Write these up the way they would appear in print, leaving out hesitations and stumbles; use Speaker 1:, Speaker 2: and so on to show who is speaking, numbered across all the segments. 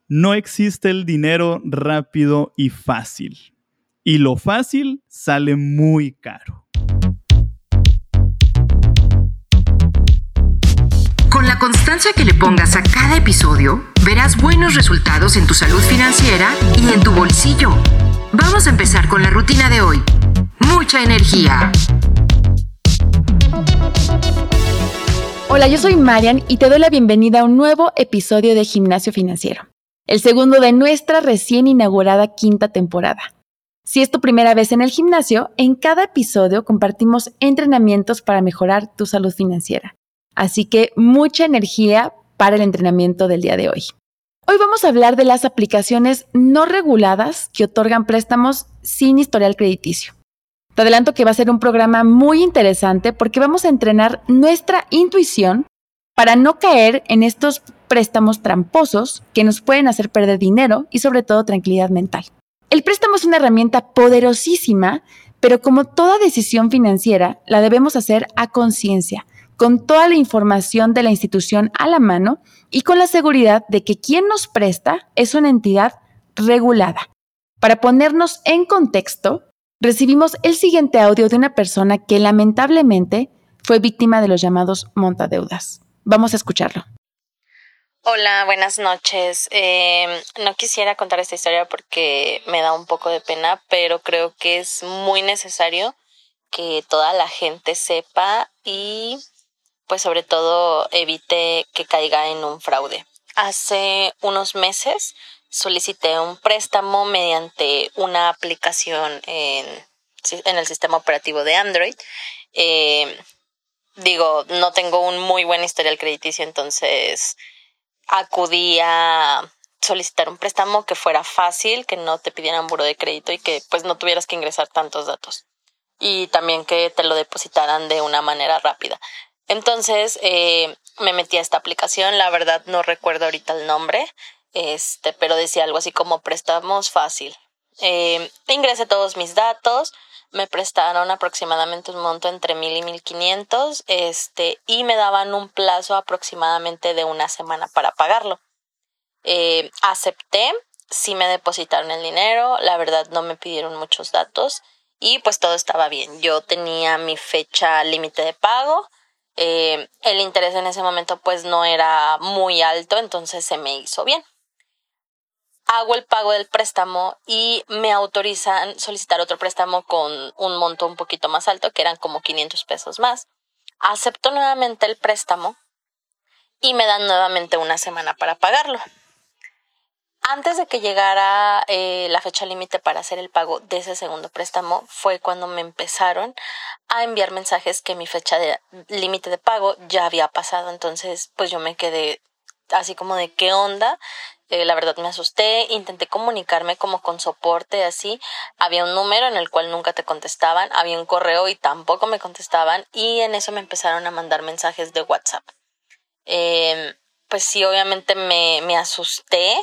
Speaker 1: No existe el dinero rápido y fácil. Y lo fácil sale muy caro.
Speaker 2: Con la constancia que le pongas a cada episodio, verás buenos resultados en tu salud financiera y en tu bolsillo. Vamos a empezar con la rutina de hoy. Mucha energía.
Speaker 3: Hola, yo soy Marian y te doy la bienvenida a un nuevo episodio de Gimnasio Financiero, el segundo de nuestra recién inaugurada quinta temporada. Si es tu primera vez en el gimnasio, en cada episodio compartimos entrenamientos para mejorar tu salud financiera. Así que mucha energía para el entrenamiento del día de hoy. Hoy vamos a hablar de las aplicaciones no reguladas que otorgan préstamos sin historial crediticio. Te adelanto que va a ser un programa muy interesante porque vamos a entrenar nuestra intuición para no caer en estos préstamos tramposos que nos pueden hacer perder dinero y sobre todo tranquilidad mental. El préstamo es una herramienta poderosísima, pero como toda decisión financiera, la debemos hacer a conciencia, con toda la información de la institución a la mano y con la seguridad de que quien nos presta es una entidad regulada. Para ponernos en contexto, recibimos el siguiente audio de una persona que lamentablemente fue víctima de los llamados montadeudas. Vamos a escucharlo.
Speaker 4: Hola, buenas noches. No quisiera contar esta historia porque me da un poco de pena, pero creo que es muy necesario que toda la gente sepa y pues sobre todo evite que caiga en un fraude. Hace unos meses solicité un préstamo mediante una aplicación en el sistema operativo de Android. No tengo un muy buen historial crediticio, entonces acudí a solicitar un préstamo que fuera fácil, que no te pidieran buró de crédito y que pues no tuvieras que ingresar tantos datos. Y también que te lo depositaran de una manera rápida. Entonces me metí a esta aplicación, la verdad no recuerdo ahorita el nombre, pero decía algo así como préstamos fácil. Ingresé todos mis datos, me prestaron aproximadamente un monto entre 1,000 y 1,500, y me daban un plazo aproximadamente de una semana para pagarlo. Acepté, sí me depositaron el dinero, la verdad no me pidieron muchos datos y pues todo estaba bien. Yo tenía mi fecha límite de pago. El interés en ese momento pues no era muy alto, entonces se me hizo bien. Hago el pago del préstamo y me autorizan solicitar otro préstamo con un monto un poquito más alto, que eran como 500 pesos más. Acepto nuevamente el préstamo y me dan nuevamente una semana para pagarlo. Antes de que llegara la fecha límite para hacer el pago de ese segundo préstamo fue cuando me empezaron a enviar mensajes que mi fecha de límite de pago ya había pasado. Entonces pues yo me quedé así como de ¿qué onda? La verdad me asusté, intenté comunicarme como con soporte así. Había un número en el cual nunca te contestaban, había un correo y tampoco me contestaban y en eso me empezaron a mandar mensajes de WhatsApp. Pues sí, obviamente me asusté.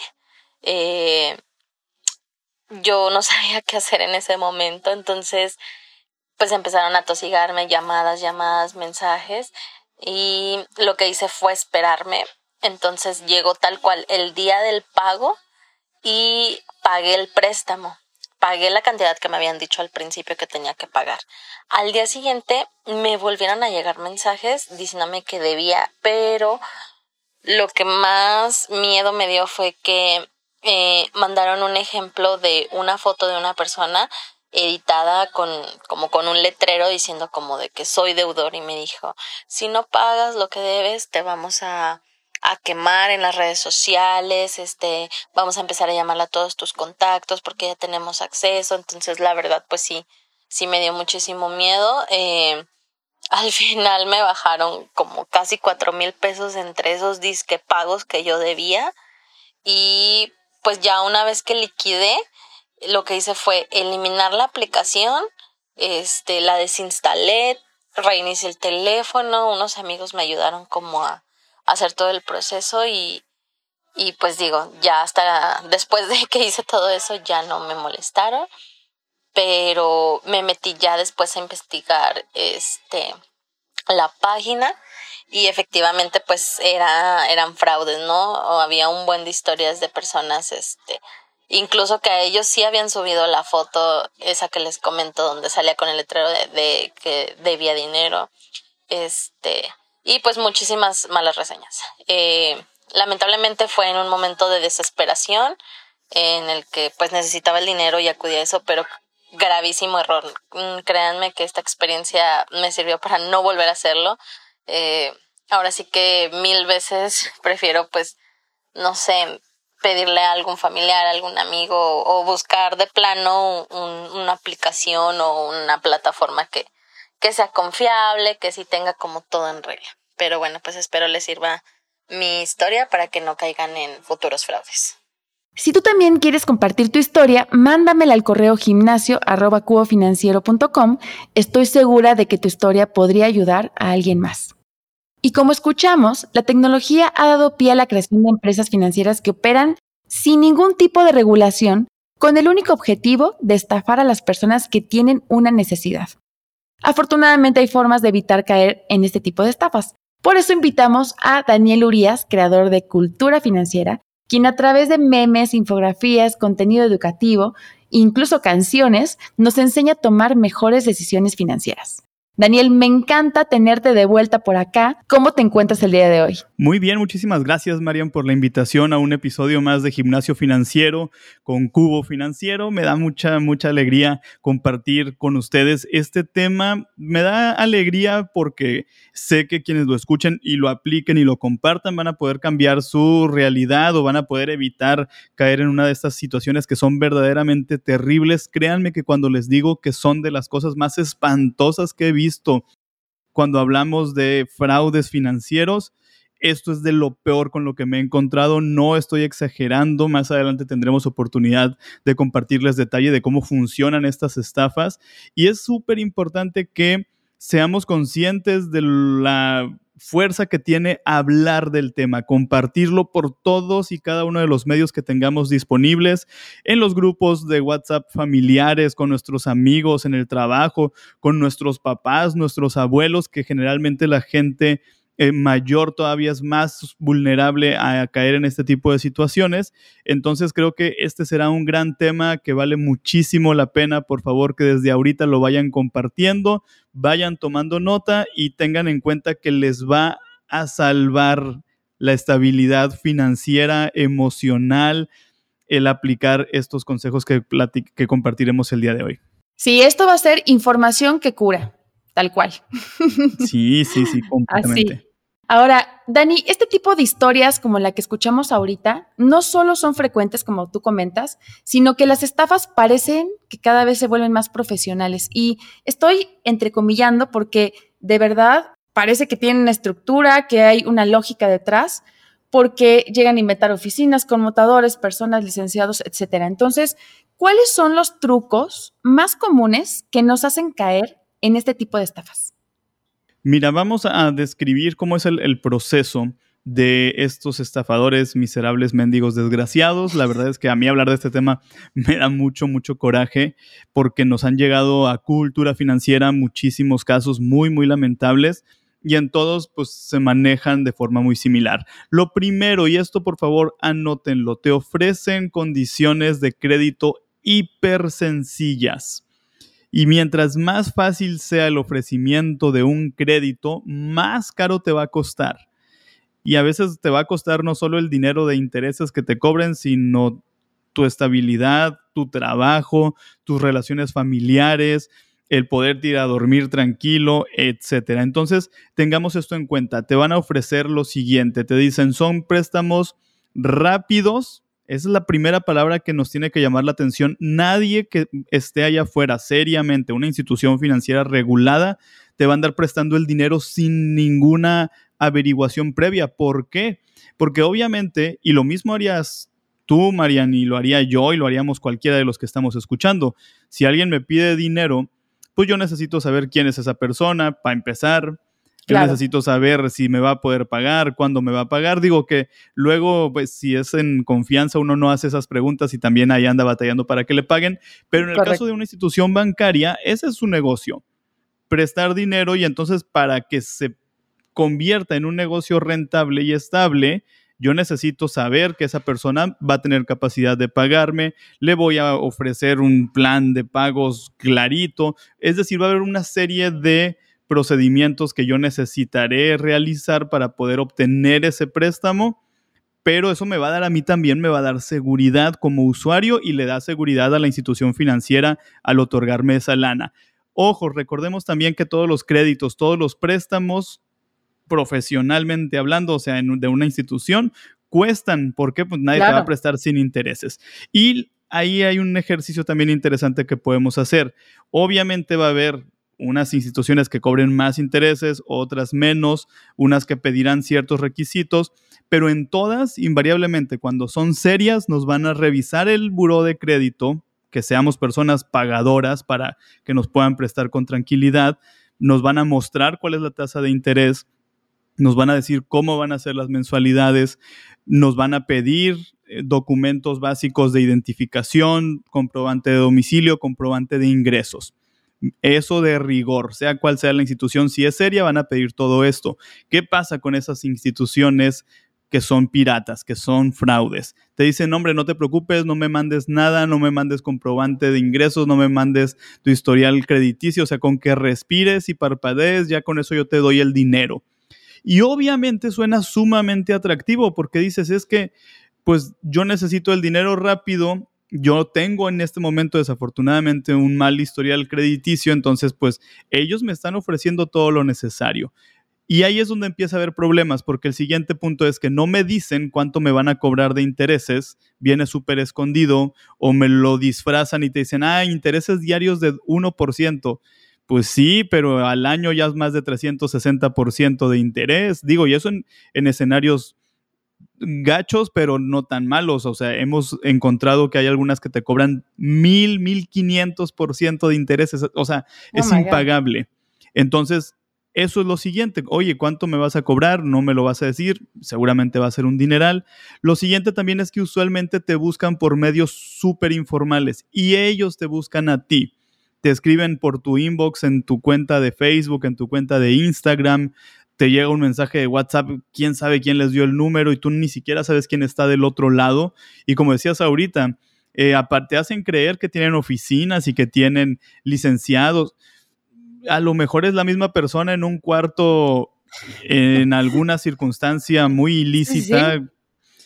Speaker 4: Yo no sabía qué hacer en ese momento, entonces pues empezaron a tosigarme llamadas, mensajes y lo que hice fue esperarme. Entonces llegó tal cual el día del pago y pagué el préstamo. Pagué la cantidad que me habían dicho al principio que tenía que pagar. Al día siguiente me volvieron a llegar mensajes diciéndome que debía, pero lo que más miedo me dio fue que mandaron un ejemplo de una foto de una persona editada con un letrero diciendo como de que soy deudor y me dijo, si no pagas lo que debes te vamos a quemar en las redes sociales, vamos a empezar a llamar a todos tus contactos porque ya tenemos acceso. Entonces la verdad pues sí me dio muchísimo miedo. Al final me bajaron como casi 4,000 pesos entre esos disque pagos que yo debía y pues ya una vez que liquidé, lo que hice fue eliminar la aplicación, la desinstalé, reinicié el teléfono, unos amigos me ayudaron como a hacer todo el proceso y pues digo, ya hasta después de que hice todo eso ya no me molestaron, pero me metí ya después a investigar la página y efectivamente pues eran fraudes, ¿no? O había un buen de historias de personas, incluso que a ellos sí habían subido la foto esa que les comento donde salía con el letrero de que debía dinero, y pues muchísimas malas reseñas. Lamentablemente fue en un momento de desesperación en el que pues necesitaba el dinero y acudí a eso, pero gravísimo error. Créanme que esta experiencia me sirvió para no volver a hacerlo. Ahora sí que 1000 veces prefiero pues, no sé, pedirle a algún familiar, a algún amigo o buscar de plano una aplicación o una plataforma que sea confiable, que sí tenga como todo en regla. Pero bueno, pues espero les sirva mi historia para que no caigan en futuros fraudes.
Speaker 3: Si tú también quieres compartir tu historia, mándamela al correo gimnasio@cubofinanciero.com. Estoy segura de que tu historia podría ayudar a alguien más. Y como escuchamos, la tecnología ha dado pie a la creación de empresas financieras que operan sin ningún tipo de regulación, con el único objetivo de estafar a las personas que tienen una necesidad. Afortunadamente hay formas de evitar caer en este tipo de estafas. Por eso invitamos a Daniel Urías, creador de Cultura Financiera, quien a través de memes, infografías, contenido educativo, incluso canciones, nos enseña a tomar mejores decisiones financieras. Daniel, me encanta tenerte de vuelta por acá. ¿Cómo te encuentras el día de hoy?
Speaker 1: Muy bien, muchísimas gracias, Marian, por la invitación a un episodio más de Gimnasio Financiero con Cubo Financiero. Me da mucha alegría compartir con ustedes este tema. Me da alegría porque sé que quienes lo escuchen y lo apliquen y lo compartan van a poder cambiar su realidad o van a poder evitar caer en una de estas situaciones que son verdaderamente terribles. Créanme que cuando les digo que son de las cosas más espantosas que he visto cuando hablamos de fraudes financieros, esto es de lo peor con lo que me he encontrado. No estoy exagerando. Más adelante tendremos oportunidad de compartirles detalle de cómo funcionan estas estafas. Y es súper importante que seamos conscientes de la fuerza que tiene hablar del tema, compartirlo por todos y cada uno de los medios que tengamos disponibles, en los grupos de WhatsApp familiares, con nuestros amigos, en el trabajo, con nuestros papás, nuestros abuelos, que generalmente la gente mayor todavía es más vulnerable a caer en este tipo de situaciones. Entonces creo que este será un gran tema que vale muchísimo la pena. Por favor, que desde ahorita lo vayan compartiendo, vayan tomando nota y tengan en cuenta que les va a salvar la estabilidad financiera, emocional, el aplicar estos consejos que compartiremos el día de hoy.
Speaker 3: Sí, esto va a ser información que cura. Tal cual.
Speaker 1: Sí, completamente.
Speaker 3: Así. Ahora, Dani, este tipo de historias como la que escuchamos ahorita no solo son frecuentes, como tú comentas, sino que las estafas parecen que cada vez se vuelven más profesionales. Y estoy entrecomillando porque de verdad parece que tienen una estructura, que hay una lógica detrás, porque llegan a inventar oficinas, conmutadores, personas, licenciados, etcétera. Entonces, ¿cuáles son los trucos más comunes que nos hacen caer en este tipo de estafas?
Speaker 1: Mira, vamos a describir cómo es el proceso de estos estafadores miserables, mendigos, desgraciados. La verdad es que a mí hablar de este tema me da mucho coraje porque nos han llegado a Cultura Financiera muchísimos casos muy lamentables y en todos pues se manejan de forma muy similar. Lo primero, y esto por favor anótenlo, te ofrecen condiciones de crédito hiper sencillas. Y mientras más fácil sea el ofrecimiento de un crédito, más caro te va a costar. Y a veces te va a costar no solo el dinero de intereses que te cobren, sino tu estabilidad, tu trabajo, tus relaciones familiares, el poderte ir a dormir tranquilo, etc. Entonces, tengamos esto en cuenta. Te van a ofrecer lo siguiente. Te dicen, son préstamos rápidos. Esa es la primera palabra que nos tiene que llamar la atención. Nadie que esté allá afuera seriamente, una institución financiera regulada, te va a andar prestando el dinero sin ninguna averiguación previa. ¿Por qué? Porque obviamente, y lo mismo harías tú, Marian, y lo haría yo, y lo haríamos cualquiera de los que estamos escuchando. Si alguien me pide dinero, pues yo necesito saber quién es esa persona, para empezar. Yo necesito saber si me va a poder pagar, cuándo me va a pagar. Digo que luego, pues, si es en confianza, uno no hace esas preguntas y también ahí anda batallando para que le paguen. Pero en el caso de una institución bancaria, ese es su negocio. Prestar dinero y entonces para que se convierta en un negocio rentable y estable, yo necesito saber que esa persona va a tener capacidad de pagarme, le voy a ofrecer un plan de pagos clarito, es decir, va a haber una serie de procedimientos que yo necesitaré realizar para poder obtener ese préstamo, pero eso me va a dar a mí también, me va a dar seguridad como usuario y le da seguridad a la institución financiera al otorgarme esa lana. Ojo, recordemos también que todos los créditos, todos los préstamos, profesionalmente hablando, o sea, de una institución, cuestan. ¿Por qué? Pues nadie te va a prestar sin intereses. Y ahí hay un ejercicio también interesante que podemos hacer. Obviamente va a haber unas instituciones que cobren más intereses, otras menos, unas que pedirán ciertos requisitos, pero en todas, invariablemente, cuando son serias, nos van a revisar el buró de crédito, que seamos personas pagadoras para que nos puedan prestar con tranquilidad, nos van a mostrar cuál es la tasa de interés, nos van a decir cómo van a ser las mensualidades, nos van a pedir documentos básicos de identificación, comprobante de domicilio, comprobante de ingresos. Eso de rigor, sea cual sea la institución, si es seria, van a pedir todo esto. ¿Qué pasa con esas instituciones que son piratas, que son fraudes? Te dicen, hombre, no te preocupes, no me mandes nada, no me mandes comprobante de ingresos, no me mandes tu historial crediticio, o sea, con que respires y parpadees, ya con eso yo te doy el dinero. Y obviamente suena sumamente atractivo porque dices, es que pues yo necesito el dinero rápido, yo tengo en este momento desafortunadamente un mal historial crediticio, entonces pues ellos me están ofreciendo todo lo necesario. Y ahí es donde empieza a haber problemas, porque el siguiente punto es que no me dicen cuánto me van a cobrar de intereses, viene súper escondido, o me lo disfrazan y te dicen, intereses diarios de 1%. Pues sí, pero al año ya es más de 360% de interés. Digo, y eso en escenarios gachos, pero no tan malos. O sea, hemos encontrado que hay algunas que te cobran 1,500% de intereses. O sea, es impagable. Entonces, eso es lo siguiente. Oye, ¿cuánto me vas a cobrar? No me lo vas a decir. Seguramente va a ser un dineral. Lo siguiente también es que usualmente te buscan por medios súper informales y ellos te buscan a ti. Te escriben por tu inbox, en tu cuenta de Facebook, en tu cuenta de Instagram, te llega un mensaje de WhatsApp, quién sabe quién les dio el número y tú ni siquiera sabes quién está del otro lado. Y como decías ahorita, aparte hacen creer que tienen oficinas y que tienen licenciados. A lo mejor es la misma persona en un cuarto en alguna circunstancia muy ilícita, sí.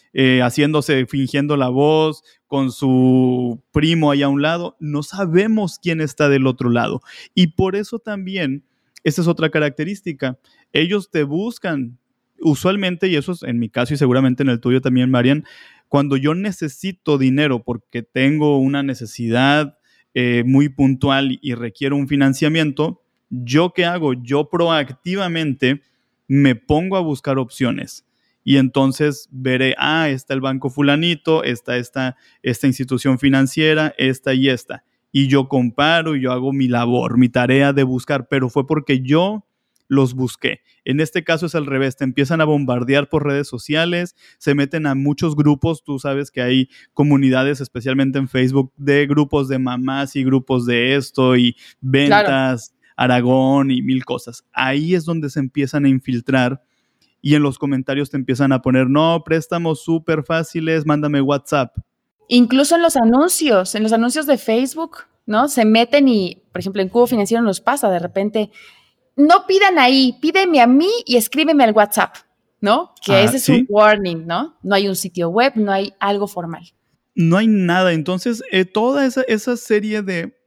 Speaker 1: Fingiendo la voz, con su primo allá a un lado. No sabemos quién está del otro lado. Y por eso también, esa es otra característica, ellos te buscan usualmente, y eso es en mi caso y seguramente en el tuyo también, Marian, cuando yo necesito dinero porque tengo una necesidad muy puntual y requiero un financiamiento, ¿yo qué hago? Yo proactivamente me pongo a buscar opciones. Y entonces veré, está el banco fulanito, está esta institución financiera, esta y esta. Y yo comparo y yo hago mi labor, mi tarea de buscar, pero fue porque yo los busqué. En este caso es al revés, te empiezan a bombardear por redes sociales, se meten a muchos grupos, tú sabes que hay comunidades, especialmente en Facebook, de grupos de mamás y grupos de esto y ventas, claro. Aragón y mil cosas. Ahí es donde se empiezan a infiltrar. Y en los comentarios te empiezan a poner, no, préstamos súper fáciles, mándame WhatsApp.
Speaker 3: Incluso en los anuncios de Facebook, ¿no? Se meten y, por ejemplo, en Cubo Financiero nos pasa de repente, no pidan ahí, pídeme a mí y escríbeme al WhatsApp, ¿no? Que ese es un warning, ¿no? No hay un sitio web, no hay algo formal.
Speaker 1: No hay nada. Entonces, toda esa serie de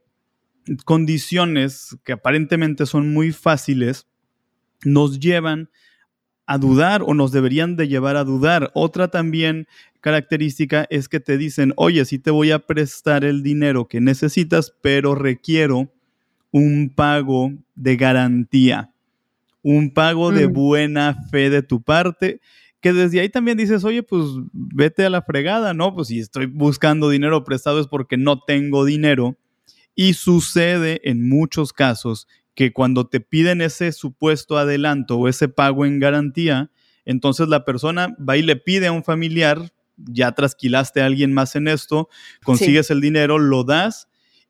Speaker 1: condiciones que aparentemente son muy fáciles nos llevan a dudar o nos deberían de llevar a dudar. Otra también característica es que te dicen, oye, sí te voy a prestar el dinero que necesitas, pero requiero un pago de garantía, un pago de buena fe de tu parte, que desde ahí también dices, oye, pues vete a la fregada, ¿no? Pues si estoy buscando dinero prestado es porque no tengo dinero. Y sucede en muchos casos que cuando te piden ese supuesto adelanto o ese pago en garantía, entonces la persona va y le pide a un familiar, ya trasquilaste a alguien más en esto, consigues el dinero, lo das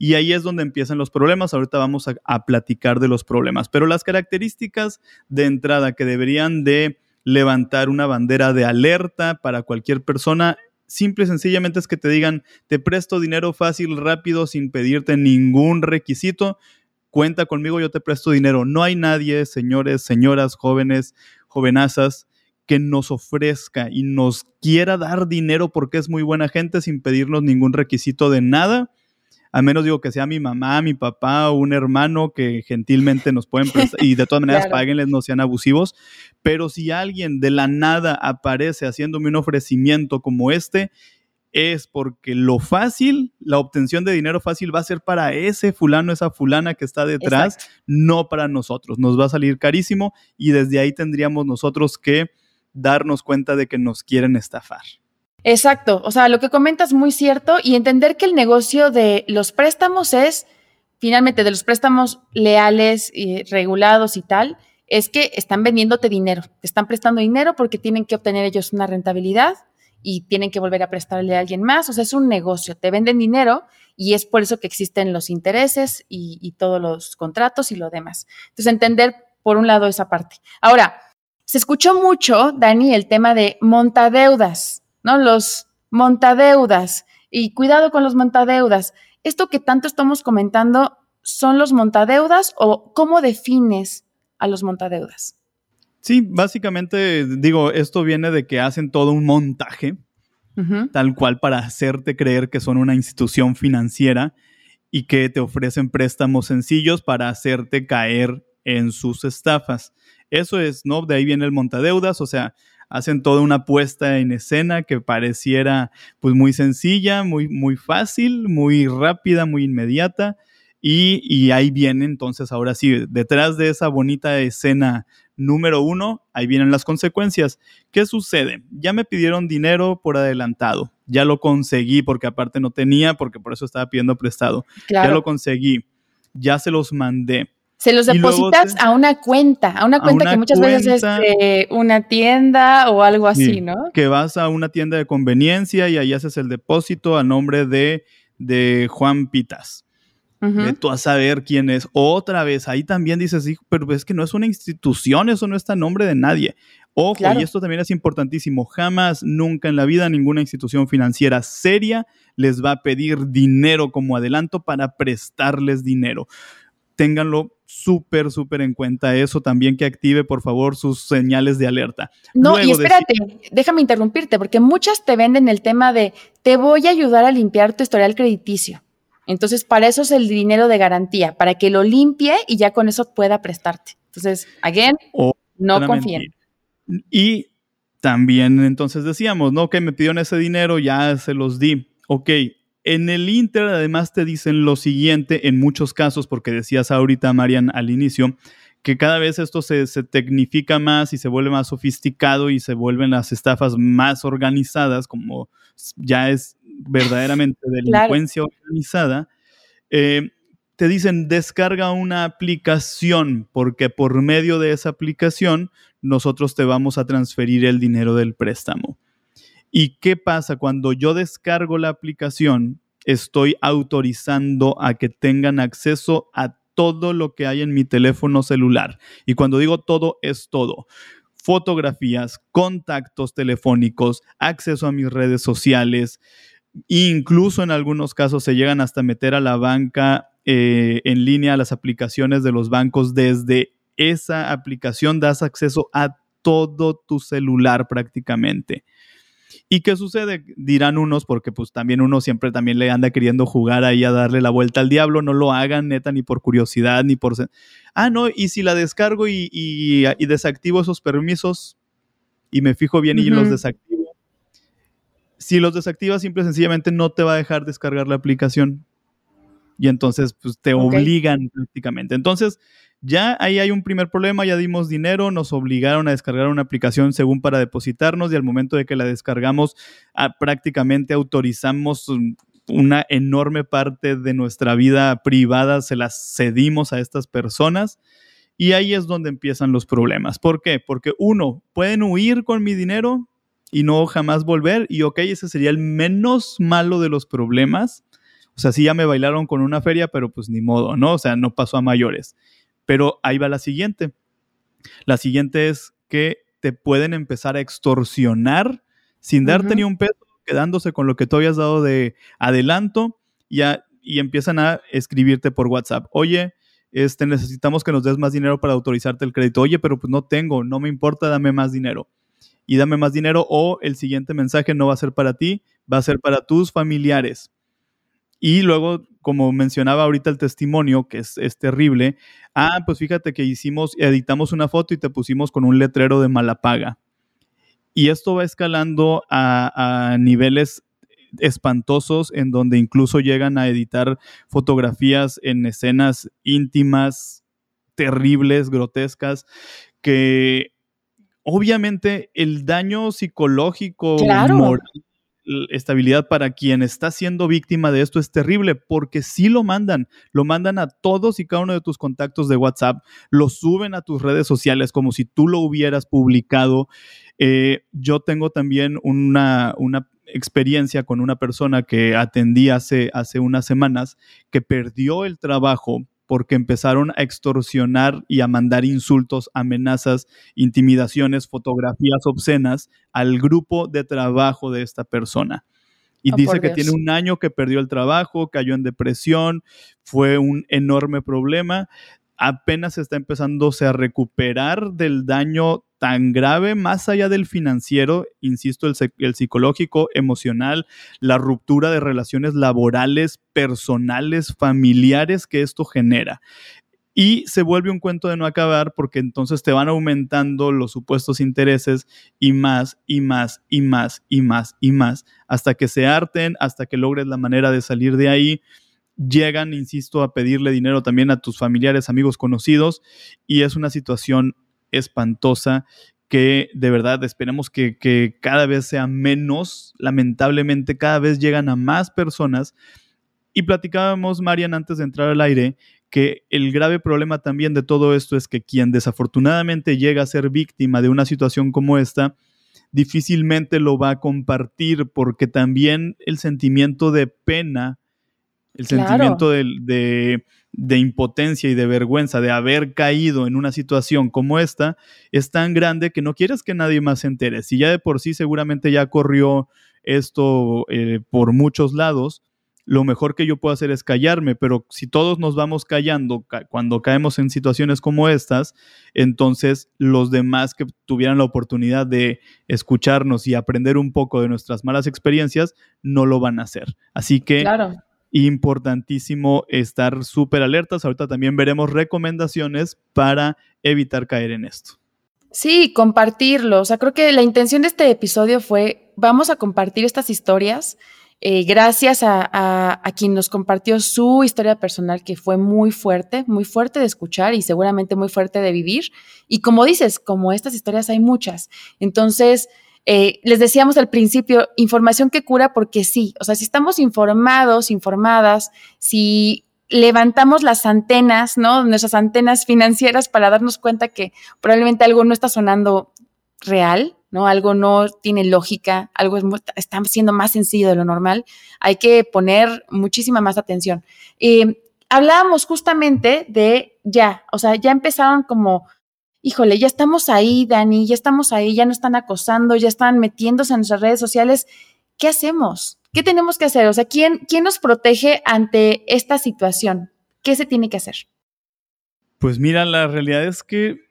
Speaker 1: y ahí es donde empiezan los problemas. Ahorita vamos a platicar de los problemas, pero las características de entrada que deberían de levantar una bandera de alerta para cualquier persona, simple y sencillamente es que te digan, te presto dinero fácil, rápido, sin pedirte ningún requisito, cuenta conmigo, yo te presto dinero. No hay nadie, señores, señoras, jóvenes, jovenazas, que nos ofrezca y nos quiera dar dinero porque es muy buena gente sin pedirnos ningún requisito de nada, a menos digo que sea mi mamá, mi papá o un hermano que gentilmente nos pueden prestar y de todas maneras
Speaker 3: Claro.
Speaker 1: páguenles, no sean abusivos, pero si alguien de la nada aparece haciéndome un ofrecimiento como este, es porque lo fácil, la obtención de dinero fácil va a ser para ese fulano, esa fulana que está detrás,
Speaker 3: Exacto.
Speaker 1: no para nosotros, nos va a salir carísimo y desde ahí tendríamos nosotros que darnos cuenta de que nos quieren estafar.
Speaker 3: Exacto, o sea, lo que comentas es muy cierto y entender que el negocio de los préstamos es, finalmente, de los préstamos leales y regulados y tal, es que están vendiéndote dinero, te están prestando dinero porque tienen que obtener ellos una rentabilidad y tienen que volver a prestarle a alguien más, o sea, es un negocio, te venden dinero y es por eso que existen los intereses y todos los contratos y lo demás. Entonces, entender por un lado esa parte. Ahora, se escuchó mucho, Dani, el tema de montadeudas, ¿no? Los montadeudas y cuidado con los montadeudas. Esto que tanto estamos comentando, ¿son los montadeudas o cómo defines a los montadeudas?
Speaker 1: Sí, básicamente, digo, esto viene de que hacen todo un montaje, tal cual para hacerte creer que son una institución financiera y que te ofrecen préstamos sencillos para hacerte caer en sus estafas. Eso es, ¿no? De ahí viene el montadeudas, o sea, hacen toda una puesta en escena que pareciera pues muy sencilla, muy fácil, muy rápida, muy inmediata y ahí viene entonces ahora sí, detrás de esa bonita escena número 1, ahí vienen las consecuencias. ¿Qué sucede? Ya me pidieron dinero por adelantado, ya lo conseguí porque aparte no tenía, porque por eso estaba pidiendo prestado.
Speaker 3: Claro.
Speaker 1: Ya lo conseguí, ya se los mandé.
Speaker 3: Se los depositas a una cuenta que muchas veces es una tienda o algo así, sí, ¿no?
Speaker 1: Que vas a una tienda de conveniencia y ahí haces el depósito a nombre de Juan Pitas. De tú a saber quién es. Otra vez, ahí también dices, sí, pero es que no es una institución, eso no está a nombre de nadie. Ojo, claro. Y esto también es importantísimo, jamás, nunca en la vida ninguna institución financiera seria les va a pedir dinero como adelanto para prestarles dinero. Ténganlo súper en cuenta eso también, que active por favor sus señales de alerta.
Speaker 3: No, luego y espérate, déjame interrumpirte, porque muchas te venden el tema de te voy a ayudar a limpiar tu historial crediticio. Entonces, para eso es el dinero de garantía, para que lo limpie y ya con eso pueda prestarte. Entonces, again, no confíen.
Speaker 1: Y también entonces decíamos, ¿no? Que me pidieron ese dinero, ya se los di. Ok, en el Inter además te dicen lo siguiente en muchos casos, porque decías ahorita, Marian, al inicio, que cada vez esto se tecnifica más y se vuelve más sofisticado y se vuelven las estafas más organizadas, como ya es verdaderamente delincuencia organizada. Te dicen, descarga una aplicación, porque por medio de esa aplicación nosotros te vamos a transferir el dinero del préstamo. ¿Y qué pasa? Cuando yo descargo la aplicación, estoy autorizando a que tengan acceso a todo lo que hay en mi teléfono celular. Y cuando digo todo, es todo. Fotografías, contactos telefónicos, acceso a mis redes sociales. Incluso en algunos casos se llegan hasta meter a la banca en línea, a las aplicaciones de los bancos. Desde esa aplicación das acceso a todo tu celular prácticamente. ¿Y qué sucede? Dirán unos, porque pues también uno siempre también le anda queriendo jugar ahí a darle la vuelta al diablo. No lo hagan, neta, ni por curiosidad, ni por... no, y si la descargo y desactivo esos permisos y me fijo bien y los desactivo. Si los desactivas, simple y sencillamente no te va a dejar descargar la aplicación. Y entonces pues te obligan prácticamente. Entonces ya ahí hay un primer problema, ya dimos dinero, nos obligaron a descargar una aplicación según para depositarnos y al momento de que la descargamos prácticamente autorizamos una enorme parte de nuestra vida privada, se las cedimos a estas personas y ahí es donde empiezan los problemas. ¿Por qué? Porque uno, pueden huir con mi dinero y no jamás volver y ese sería el menos malo de los problemas. O sea, sí ya me bailaron con una feria, pero pues ni modo, ¿no? O sea, no pasó a mayores. Pero ahí va la siguiente. La siguiente es que te pueden empezar a extorsionar sin darte ni un peso, quedándose con lo que tú habías dado de adelanto y empiezan a escribirte por WhatsApp. Oye, necesitamos que nos des más dinero para autorizarte el crédito. Oye, pero pues no tengo, no me importa, dame más dinero. Y dame más dinero, o el siguiente mensaje no va a ser para ti, va a ser para tus familiares. Y luego, como mencionaba ahorita el testimonio, que es terrible, pues fíjate que editamos una foto y te pusimos con un letrero de mala paga. Y esto va escalando a niveles espantosos, en donde incluso llegan a editar fotografías en escenas íntimas, terribles, grotescas, que obviamente el daño psicológico, moral, estabilidad para quien está siendo víctima de esto es terrible, porque sí lo mandan a todos y cada uno de tus contactos de WhatsApp, lo suben a tus redes sociales como si tú lo hubieras publicado. Yo tengo también una experiencia con una persona que atendí hace unas semanas, que perdió el trabajo porque empezaron a extorsionar y a mandar insultos, amenazas, intimidaciones, fotografías obscenas al grupo de trabajo de esta persona. Y dice que tiene un año que perdió el trabajo, cayó en depresión, fue un enorme problema. Apenas está empezándose a recuperar del daño tan grave, más allá del financiero, insisto, el psicológico, emocional, la ruptura de relaciones laborales, personales, familiares que esto genera. Y se vuelve un cuento de no acabar, porque entonces te van aumentando los supuestos intereses y más, y más, y más, y más, y más, hasta que se harten, hasta que logres la manera de salir de ahí. Llegan, insisto, a pedirle dinero también a tus familiares, amigos, conocidos, y es una situación espantosa que de verdad esperemos que cada vez sea menos. Lamentablemente cada vez llegan a más personas. Y platicábamos, Marian, antes de entrar al aire, que el grave problema también de todo esto es que quien desafortunadamente llega a ser víctima de una situación como esta, difícilmente lo va a compartir, porque también el sentimiento de pena, el sentimiento de impotencia y de vergüenza de haber caído en una situación como esta es tan grande que no quieres que nadie más se entere. Si ya de por sí seguramente ya corrió esto por muchos lados, lo mejor que yo puedo hacer es callarme, pero si todos nos vamos callando cuando caemos en situaciones como estas, entonces los demás que tuvieran la oportunidad de escucharnos y aprender un poco de nuestras malas experiencias no lo van a hacer. Así que importantísimo estar súper alertas. Ahorita también veremos recomendaciones para evitar caer en esto.
Speaker 3: Sí, compartirlo. O sea, creo que la intención de este episodio fue, vamos a compartir estas historias. Gracias a quien nos compartió su historia personal, que fue muy fuerte de escuchar y seguramente muy fuerte de vivir. Y como dices, como estas historias hay muchas. Entonces, les decíamos al principio, información que cura, porque sí, o sea, si estamos informadas, si levantamos las antenas, ¿no? Nuestras antenas financieras para darnos cuenta que probablemente algo no está sonando real, ¿no? Algo no tiene lógica, algo está siendo más sencillo de lo normal, hay que poner muchísima más atención. Hablábamos justamente de ya empezaron como, híjole, ya estamos ahí, Dani, ya estamos ahí, ya nos están acosando, ya están metiéndose en nuestras redes sociales. ¿Qué hacemos? ¿Qué tenemos que hacer? O sea, ¿quién nos protege ante esta situación? ¿Qué se tiene que hacer?
Speaker 1: Pues mira, la realidad es que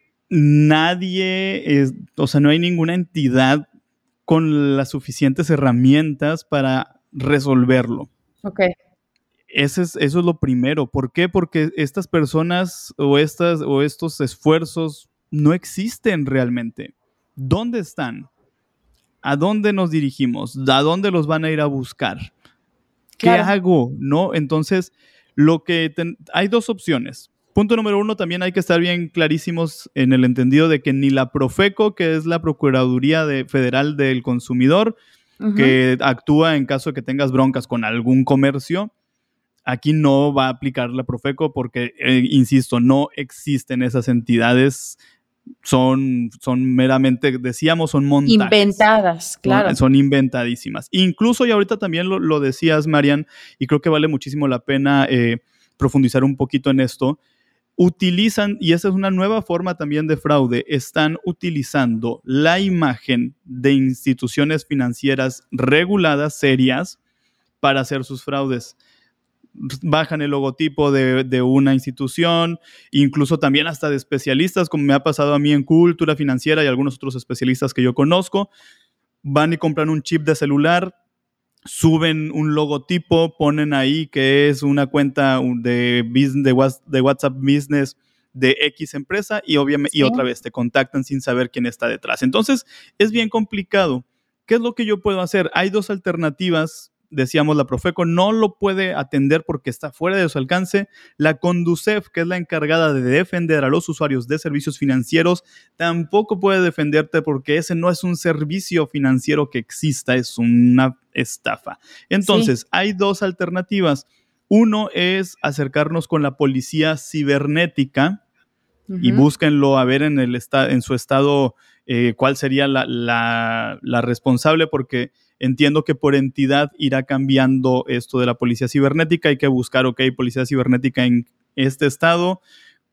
Speaker 1: nadie no hay ninguna entidad con las suficientes herramientas para resolverlo.
Speaker 3: Ok.
Speaker 1: Eso es lo primero. ¿Por qué? Porque estas personas o estos esfuerzos no existen realmente. ¿Dónde están? ¿A dónde nos dirigimos? ¿A dónde los van a ir a buscar? ¿Qué hago? ¿No? Entonces, hay dos opciones. Punto número 1, también hay que estar bien clarísimos en el entendido de que ni la Profeco, que es la Procuraduría Federal del Consumidor, que actúa en caso de que tengas broncas con algún comercio, aquí no va a aplicar la Profeco porque, insisto, no existen esas entidades son meramente, decíamos, son montajes.
Speaker 3: Inventadas, claro.
Speaker 1: Son inventadísimas. Incluso, y ahorita también lo decías, Marian, y creo que vale muchísimo la pena profundizar un poquito en esto, utilizan, y esa es una nueva forma también de fraude, están utilizando la imagen de instituciones financieras reguladas, serias, para hacer sus fraudes. Bajan el logotipo de una institución, incluso también hasta de especialistas, como me ha pasado a mí en cultura financiera y algunos otros especialistas que yo conozco, van y compran un chip de celular, suben un logotipo, ponen ahí que es una cuenta de WhatsApp Business de X empresa y obviamente y otra vez te contactan sin saber quién está detrás. Entonces, es bien complicado. ¿Qué es lo que yo puedo hacer? Hay dos alternativas. Decíamos, la Profeco no lo puede atender porque está fuera de su alcance. La Conducef, que es la encargada de defender a los usuarios de servicios financieros, tampoco puede defenderte porque ese no es un servicio financiero que exista, es una estafa. Entonces, hay dos alternativas. Uno es acercarnos con la policía cibernética y búsquenlo a ver en su estado cuál sería la responsable, porque entiendo que por entidad irá cambiando esto de la policía cibernética. Hay que buscar, policía cibernética en este estado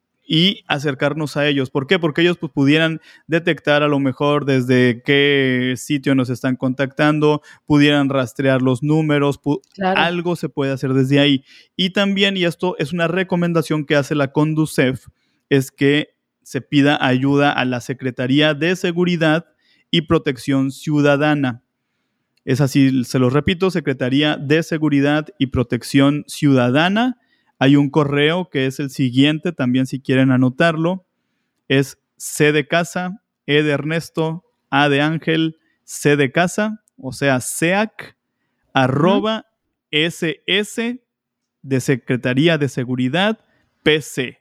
Speaker 1: y acercarnos a ellos. ¿Por qué? Porque ellos pues, pudieran detectar a lo mejor desde qué sitio nos están contactando, pudieran rastrear los números, claro. Algo se puede hacer desde ahí. Y también, y esto es una recomendación que hace la Conducef, es que se pida ayuda a la Secretaría de Seguridad y Protección Ciudadana. Es así, se los repito, Secretaría de Seguridad y Protección Ciudadana. Hay un correo que es el siguiente, también si quieren anotarlo, es C de casa, E de Ernesto, A de Ángel, C de casa, o sea, SEAC, @ss de Secretaría de Seguridad, PC,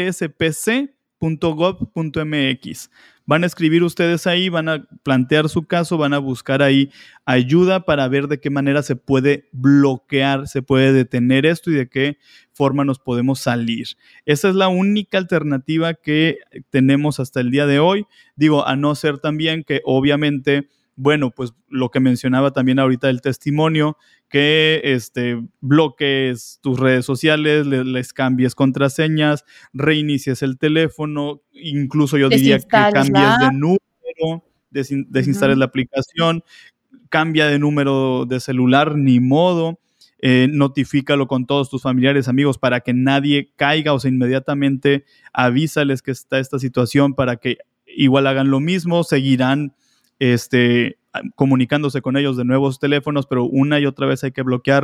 Speaker 1: sspc.gov.mx. Van a escribir ustedes ahí, van a plantear su caso, van a buscar ahí ayuda para ver de qué manera se puede bloquear, se puede detener esto y de qué forma nos podemos salir. Esa es la única alternativa que tenemos hasta el día de hoy. Digo, a no ser también que obviamente, bueno, pues lo que mencionaba también ahorita del testimonio, que bloquees tus redes sociales, les cambies contraseñas, reinicies el teléfono, incluso yo diría que cambies de número, desinstales la aplicación, cambia de número de celular, ni modo, notifícalo con todos tus familiares, amigos, para que nadie caiga, o sea, inmediatamente avísales que está esta situación para que igual hagan lo mismo, seguirán comunicándose con ellos de nuevos teléfonos, pero una y otra vez hay que bloquear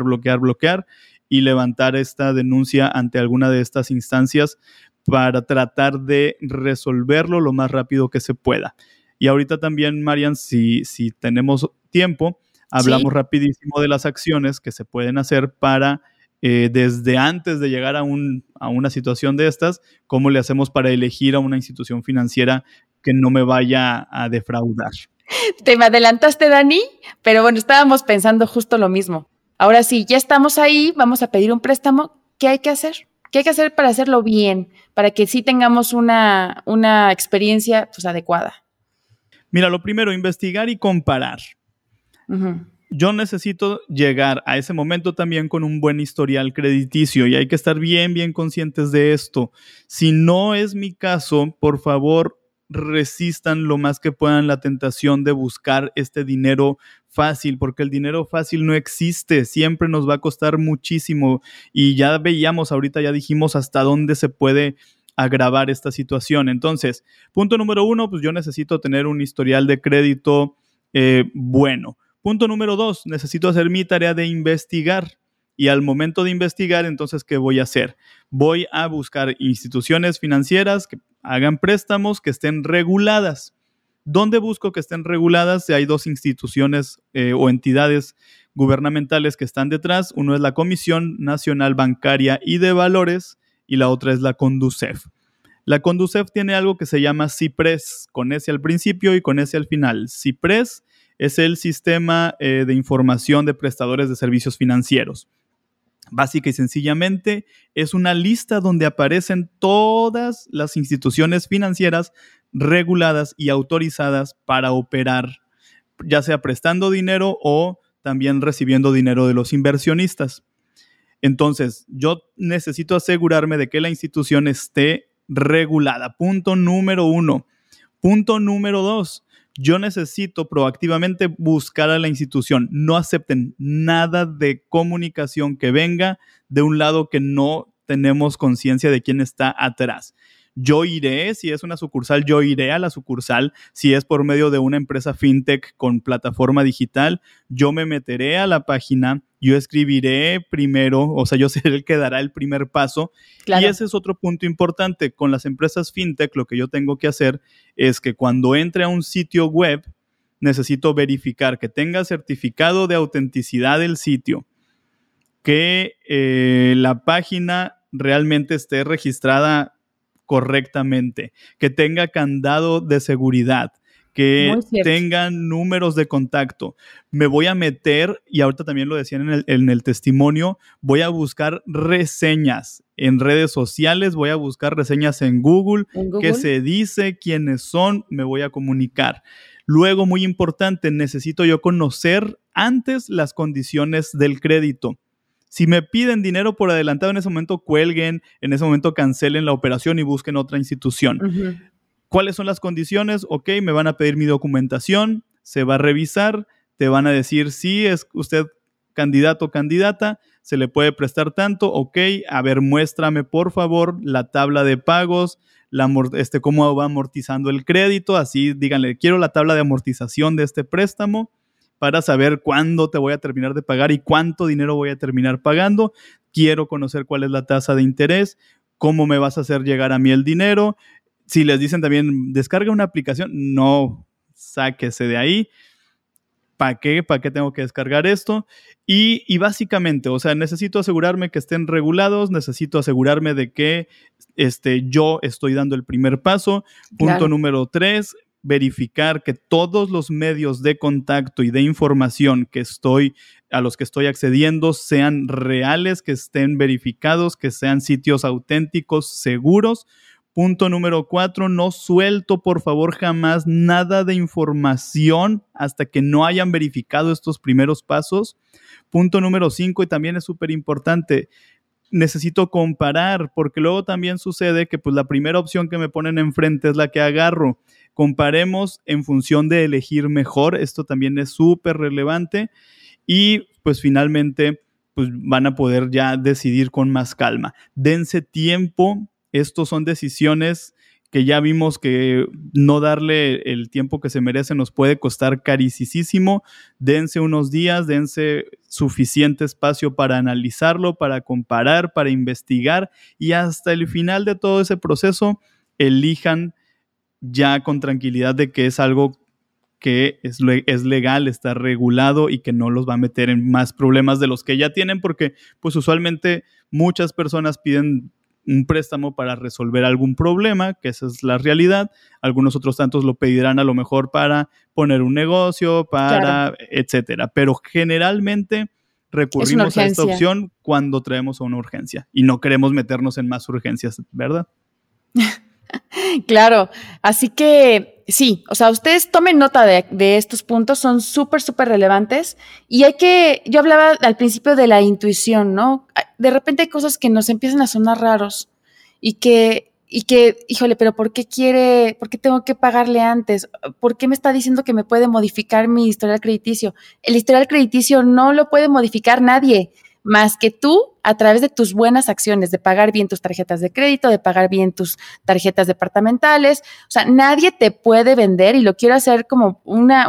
Speaker 1: y levantar esta denuncia ante alguna de estas instancias para tratar de resolverlo lo más rápido que se pueda. Y ahorita también, Marian, si tenemos tiempo, hablamos rapidísimo de las acciones que se pueden hacer para, desde antes de llegar a una situación de estas, cómo le hacemos para elegir a una institución financiera que no me vaya a defraudar.
Speaker 3: Te me adelantaste, Dani, pero bueno, estábamos pensando justo lo mismo. Ahora sí, ya estamos ahí, vamos a pedir un préstamo. ¿Qué hay que hacer? ¿Qué hay que hacer para hacerlo bien? Para que sí tengamos una experiencia pues, adecuada.
Speaker 1: Mira, lo primero, investigar y comparar. Yo necesito llegar a ese momento también con un buen historial crediticio y hay que estar bien conscientes de esto. Si no es mi caso, por favor, resistan lo más que puedan la tentación de buscar este dinero fácil, porque el dinero fácil no existe, siempre nos va a costar muchísimo y ya veíamos, ahorita ya dijimos hasta dónde se puede agravar esta situación. Entonces, punto número 1, pues yo necesito tener un historial de crédito bueno. Punto número 2, necesito hacer mi tarea de investigar. Y al momento de investigar, entonces, ¿qué voy a hacer? Voy a buscar instituciones financieras que hagan préstamos que estén reguladas. ¿Dónde busco que estén reguladas? Hay dos instituciones o entidades gubernamentales que están detrás. Uno es la Comisión Nacional Bancaria y de Valores y la otra es la Conducef. La Conducef tiene algo que se llama CIPRES, con S al principio y con S al final. CIPRES es el Sistema de Información de Prestadores de Servicios Financieros. básica y sencillamente, es una lista donde aparecen todas las instituciones financieras reguladas y autorizadas para operar, ya sea prestando dinero o también recibiendo dinero de los inversionistas. Entonces, yo necesito asegurarme de que la institución esté regulada. Punto número 1. Punto número 2. Yo necesito proactivamente buscar a la institución. No acepten nada de comunicación que venga de un lado que no tenemos conciencia de quién está atrás. Yo iré, si es una sucursal, yo iré a la sucursal. Si es por medio de una empresa fintech con plataforma digital, yo me meteré a la página, yo escribiré primero, o sea, yo seré el que dará el primer paso. Claro. Y ese es otro punto importante. Con las empresas fintech, lo que yo tengo que hacer es que cuando entre a un sitio web, necesito verificar que tenga certificado de autenticidad del sitio, que la página realmente esté registrada correctamente, que tenga candado de seguridad, que tengan números de contacto. Me voy a meter, y ahorita también lo decían en el testimonio, voy a buscar reseñas en redes sociales, voy a buscar reseñas en Google, qué se dice, quiénes son, me voy a comunicar. Luego, muy importante, necesito yo conocer antes las condiciones del crédito. Si me piden dinero por adelantado, en ese momento cuelguen, en ese momento cancelen la operación y busquen otra institución. Uh-huh. ¿Cuáles son las condiciones? Ok, me van a pedir mi documentación, se va a revisar, te van a decir si es usted candidato o candidata, se le puede prestar tanto, ok, a ver, muéstrame por favor la tabla de pagos, cómo va amortizando el crédito, así díganle, quiero la tabla de amortización de este préstamo, para saber cuándo te voy a terminar de pagar y cuánto dinero voy a terminar pagando. Quiero conocer cuál es la tasa de interés, cómo me vas a hacer llegar a mí el dinero. Si les dicen también, descarga una aplicación, no, sáquese de ahí. ¿Para qué? ¿Para qué tengo que descargar esto? Y básicamente, o sea, necesito asegurarme que estén regulados, necesito asegurarme de que yo estoy dando el primer paso. Punto claro. Número 3, verificar que todos los medios de contacto y de información a los que estoy accediendo sean reales, que estén verificados, que sean sitios auténticos, seguros. Punto número 4, no suelto por favor jamás nada de información hasta que no hayan verificado estos primeros pasos. Punto número 5, y también es súper importante, necesito comparar, porque luego también sucede que pues la primera opción que me ponen enfrente es la que agarro. Comparemos en función de elegir mejor, esto también es súper relevante y pues finalmente pues van a poder ya decidir con más calma. Dense tiempo, estos son decisiones que ya vimos que no darle el tiempo que se merece nos puede costar carísimo. Dense unos días, dense suficiente espacio para analizarlo, para comparar, para investigar y hasta el final de todo ese proceso elijan ya con tranquilidad de que es algo que es legal, está regulado y que no los va a meter en más problemas de los que ya tienen, porque pues usualmente muchas personas piden un préstamo para resolver algún problema, que esa es la realidad. Algunos otros tantos lo pedirán a lo mejor para poner un negocio, etcétera. Pero generalmente recurrimos a esta opción cuando traemos a una urgencia y no queremos meternos en más urgencias, ¿verdad?
Speaker 3: Claro, así que sí, o sea, ustedes tomen nota de estos puntos, son súper, súper relevantes y yo hablaba al principio de la intuición, ¿no? De repente hay cosas que nos empiezan a sonar raros y que, híjole, pero ¿por qué tengo que pagarle antes? ¿Por qué me está diciendo que me puede modificar mi historial crediticio? El historial crediticio no lo puede modificar nadie, más que tú a través de tus buenas acciones, de pagar bien tus tarjetas de crédito, de pagar bien tus tarjetas departamentales. O sea, nadie te puede vender, y lo quiero hacer como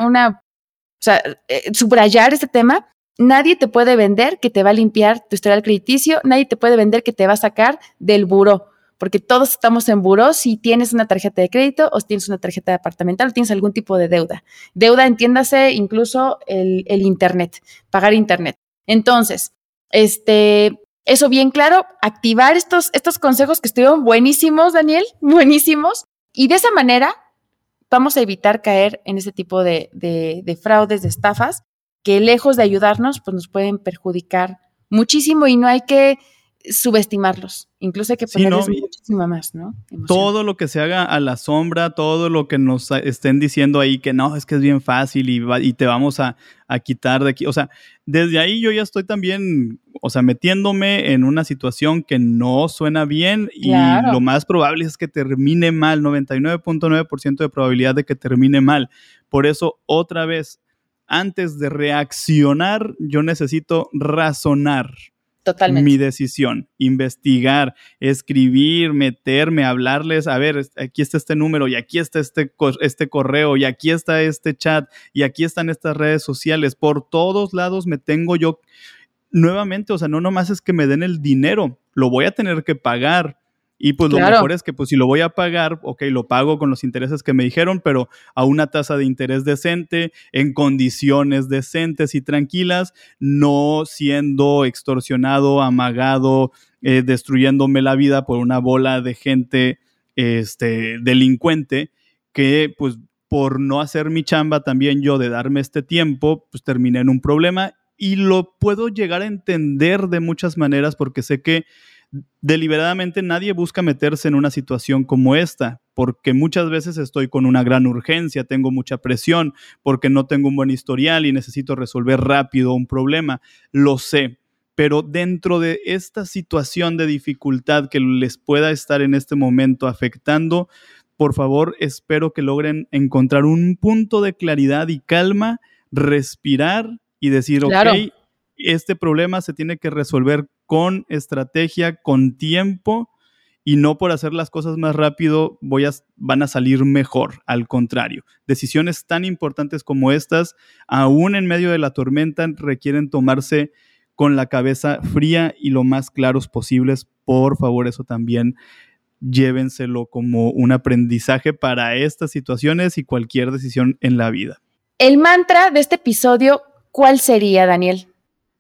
Speaker 3: subrayar este tema, nadie te puede vender que te va a limpiar tu historial crediticio, nadie te puede vender que te va a sacar del buró, porque todos estamos en buró si tienes una tarjeta de crédito o si tienes una tarjeta departamental o tienes algún tipo de deuda. Deuda, entiéndase, incluso el internet, pagar internet. Entonces, eso bien claro, activar estos consejos que estuvieron buenísimos, Daniel, buenísimos, y de esa manera vamos a evitar caer en ese tipo de fraudes, de estafas, que lejos de ayudarnos, pues nos pueden perjudicar muchísimo y no hay que subestimarlos. Incluso hay que ponerles muchísimo más, ¿no? Emoción.
Speaker 1: Todo lo que se haga a la sombra, todo lo que nos estén diciendo ahí que no, es que es bien fácil y te vamos a quitar de aquí. O sea, desde ahí yo ya estoy también, o sea, metiéndome en una situación que no suena bien y lo más probable es que termine mal, 99.9% de probabilidad de que termine mal. Por eso, otra vez, antes de reaccionar, yo necesito razonar.
Speaker 3: Totalmente.
Speaker 1: Mi decisión, investigar, escribir, meterme, hablarles, a ver, aquí está este número y aquí está este correo y aquí está este chat y aquí están estas redes sociales. Por todos lados me tengo yo nuevamente, o sea, no nomás es que me den el dinero, lo voy a tener que pagar. Y pues lo mejor es que pues si lo voy a pagar, ok, lo pago con los intereses que me dijeron, pero a una tasa de interés decente, en condiciones decentes y tranquilas, no siendo extorsionado, amagado, destruyéndome la vida por una bola de gente delincuente que pues por no hacer mi chamba también yo de darme este tiempo, pues terminé en un problema y lo puedo llegar a entender de muchas maneras porque sé que deliberadamente nadie busca meterse en una situación como esta, porque muchas veces estoy con una gran urgencia, tengo mucha presión, porque no tengo un buen historial y necesito resolver rápido un problema. Lo sé, pero dentro de esta situación de dificultad que les pueda estar en este momento afectando, por favor, espero que logren encontrar un punto de claridad y calma, respirar y decir, ok, este problema se tiene que resolver con estrategia, con tiempo y no por hacer las cosas más rápido van a salir mejor. Al contrario, decisiones tan importantes como estas, aún en medio de la tormenta, requieren tomarse con la cabeza fría y lo más claros posibles. Por favor, eso también llévenselo como un aprendizaje para estas situaciones y cualquier decisión en la vida.
Speaker 3: El mantra de este episodio, ¿cuál sería, Daniel?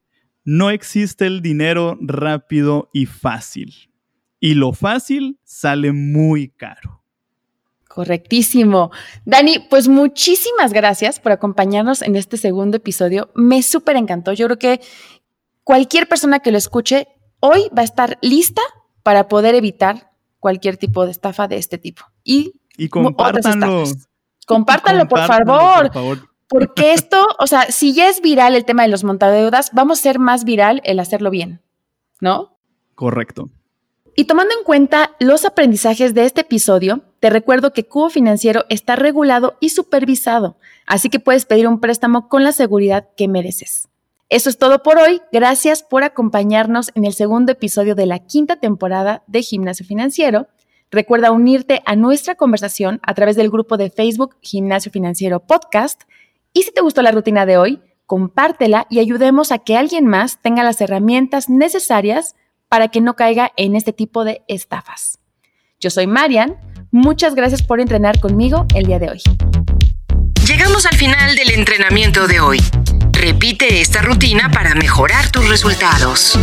Speaker 1: No existe el dinero rápido y fácil. Y lo fácil sale muy caro.
Speaker 3: Correctísimo. Dani, pues muchísimas gracias por acompañarnos en este segundo episodio. Me súper encantó. Yo creo que cualquier persona que lo escuche hoy va a estar lista para poder evitar cualquier tipo de estafa de este tipo. Y
Speaker 1: compártanlo.
Speaker 3: Compártanlo, por favor. Porque esto, o sea, si ya es viral el tema de los montadeudas, vamos a ser más viral el hacerlo bien, ¿no?
Speaker 1: Correcto.
Speaker 3: Y tomando en cuenta los aprendizajes de este episodio, te recuerdo que Cubo Financiero está regulado y supervisado, así que puedes pedir un préstamo con la seguridad que mereces. Eso es todo por hoy. Gracias por acompañarnos en el segundo episodio de la 5ª temporada de Gimnasio Financiero. Recuerda unirte a nuestra conversación a través del grupo de Facebook Gimnasio Financiero Podcast. Y si te gustó la rutina de hoy, compártela y ayudemos a que alguien más tenga las herramientas necesarias para que no caiga en este tipo de estafas. Yo soy Marian. Muchas gracias por entrenar conmigo el día de hoy.
Speaker 2: Llegamos al final del entrenamiento de hoy. Repite esta rutina para mejorar tus resultados.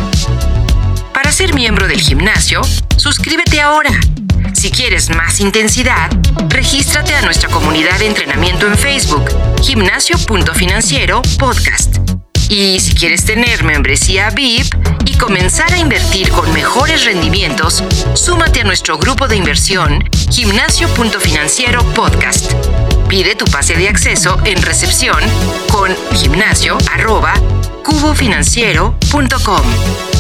Speaker 2: Para ser miembro del gimnasio, suscríbete ahora. Si quieres más intensidad, regístrate a nuestra comunidad de entrenamiento en Facebook, Gimnasio.financiero Podcast. Y si quieres tener membresía VIP y comenzar a invertir con mejores rendimientos, súmate a nuestro grupo de inversión, Gimnasio.financiero Podcast. Pide tu pase de acceso en recepción con gimnasio@cubofinanciero.com.